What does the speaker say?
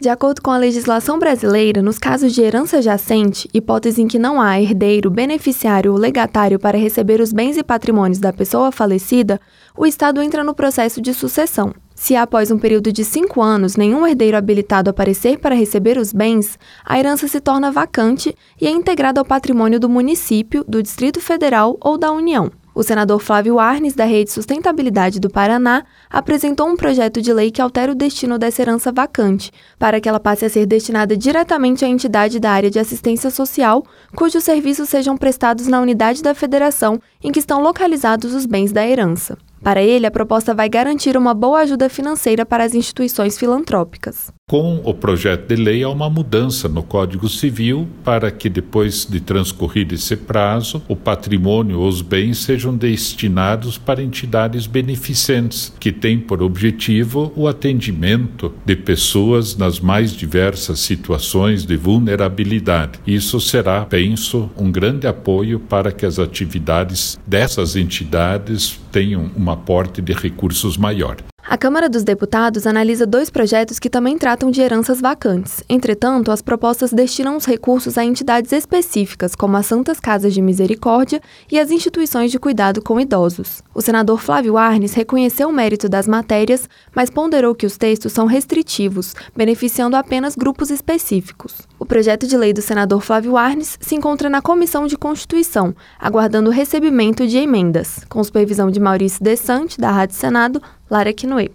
De acordo com a legislação brasileira, nos casos de herança jacente, hipótese em que não há herdeiro, beneficiário ou legatário para receber os bens e patrimônios da pessoa falecida, o Estado entra no processo de sucessão. Se após um período de 5 anos nenhum herdeiro habilitado aparecer para receber os bens, a herança se torna vacante e é integrada ao patrimônio do município, do Distrito Federal ou da União. O senador Flávio Arnes, da Rede Sustentabilidade do Paraná, apresentou um projeto de lei que altera o destino dessa herança vacante, para que ela passe a ser destinada diretamente à entidade da área de assistência social, cujos serviços sejam prestados na unidade da federação em que estão localizados os bens da herança. Para ele, a proposta vai garantir uma boa ajuda financeira para as instituições filantrópicas. Com o projeto de lei, há uma mudança no Código Civil para que, depois de transcorrido esse prazo, o patrimônio ou os bens sejam destinados para entidades beneficentes, que têm por objetivo o atendimento de pessoas nas mais diversas situações de vulnerabilidade. Isso será, penso, um grande apoio para que as atividades dessas entidades tenham um aporte de recursos maior. A Câmara dos Deputados analisa 2 projetos que também tratam de heranças vacantes. Entretanto, as propostas destinam os recursos a entidades específicas, como as Santas Casas de Misericórdia e as instituições de cuidado com idosos. O senador Flávio Arnes reconheceu o mérito das matérias, mas ponderou que os textos são restritivos, beneficiando apenas grupos específicos. O projeto de lei do senador Flávio Arnes se encontra na Comissão de Constituição, aguardando o recebimento de emendas, com supervisão de Maurício Desante, da Rádio Senado, Lara Quinoe.